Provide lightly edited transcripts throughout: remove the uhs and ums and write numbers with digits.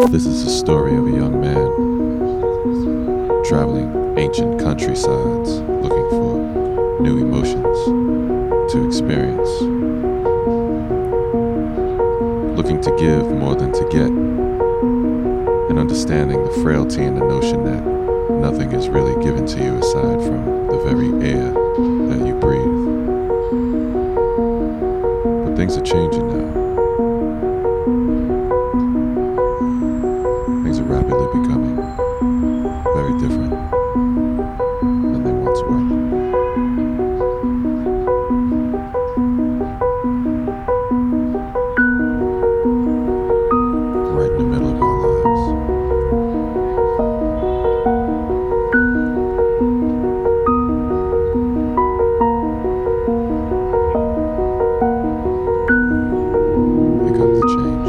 This is the story of a young man traveling ancient countrysides looking for new emotions to experience, looking to give more than to get, and understanding the frailty and the notion that nothing is really given to you aside from the very air that you breathe. But things are changing now. Things are rapidly becoming very different than they once were. Right in the middle of our lives. Here comes the change.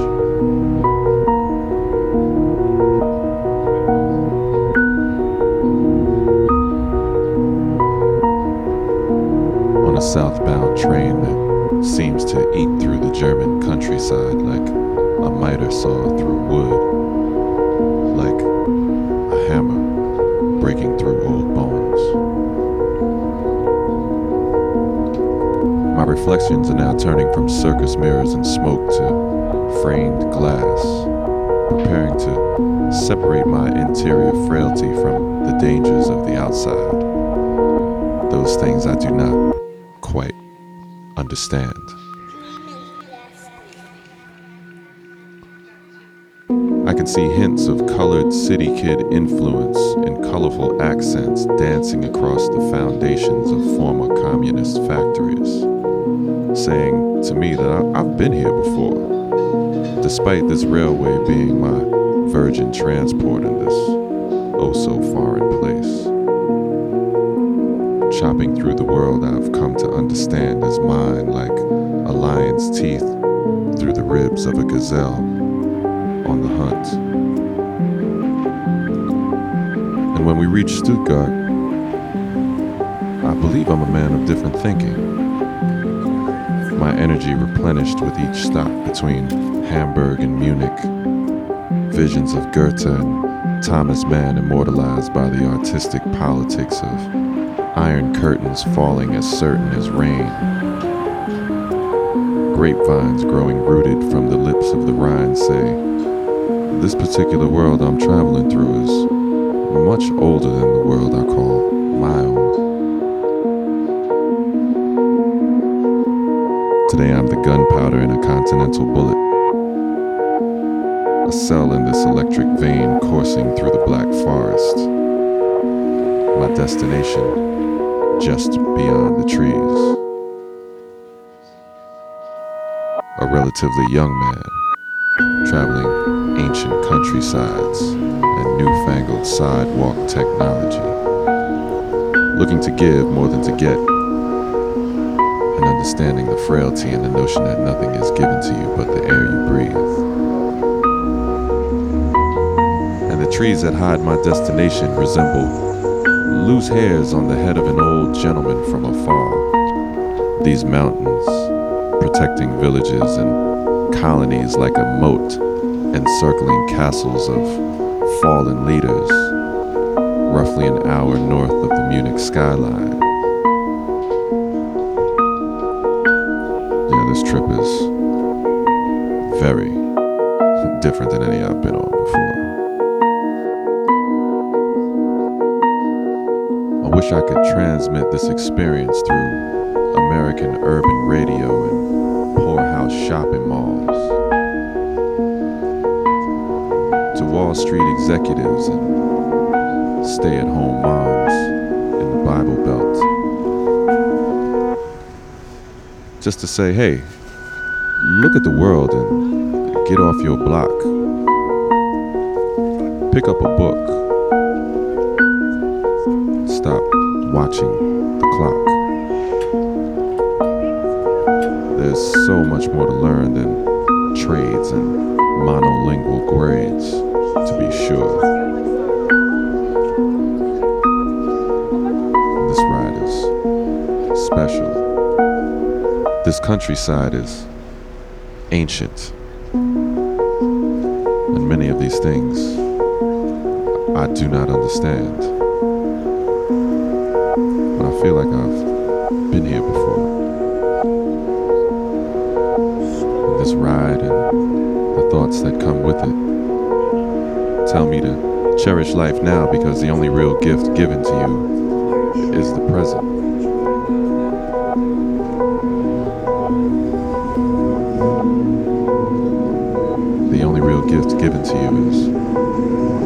On a southbound train that seems to eat through the German countryside like a miter saw through wood, like a hammer breaking through old bones. My reflections are now turning from circus mirrors and smoke to framed glass, preparing to separate my interior frailty from the dangers of the outside, those things I do not quite understand. I can see hints of colored city kid influence in colorful accents dancing across the foundations of former communist factories, saying to me that I've been here before, despite this railway being my virgin transport in this oh so foreign place. Chopping through the world I've come to understand as mine, like a lion's teeth through the ribs of a gazelle on the hunt. And when we reach Stuttgart, I believe I'm a man of different thinking. My energy replenished with each stop between Hamburg and Munich. Visions of Goethe and Thomas Mann immortalized by the artistic politics of iron curtains falling as certain as rain. Grapevines growing rooted from the lips of the Rhine say, this particular world I'm traveling through is much older than the world I call my own. Today I'm the gunpowder in a continental bullet, a cell in this electric vein coursing through the Black Forest. My destination just beyond the trees. A relatively young man traveling ancient countrysides and newfangled sidewalk technology, looking to give more than to get, and understanding the frailty and the notion that nothing is given to you but the air you breathe. And the trees that hide my destination resemble loose hairs on the head of an old gentleman from afar. These mountains, protecting villages and colonies like a moat, encircling castles of fallen leaders, roughly an hour north of the Munich skyline. Yeah, this trip is very different than any I've been on before. I wish I could transmit this experience through American urban radio and poorhouse shopping malls, to Wall Street executives and stay-at-home moms in the Bible Belt, just to say, hey, look at the world and get off your block. Pick up a book. Stop watching the clock. There's so much more to learn than trades and monolingual grades, to be sure. This ride is special. This countryside is ancient, and many of these things I do not understand. But I feel like I've been here before. And this ride and the thoughts that come with it tell me to cherish life now, because the only real gift given to you is the present. The only real gift given to you is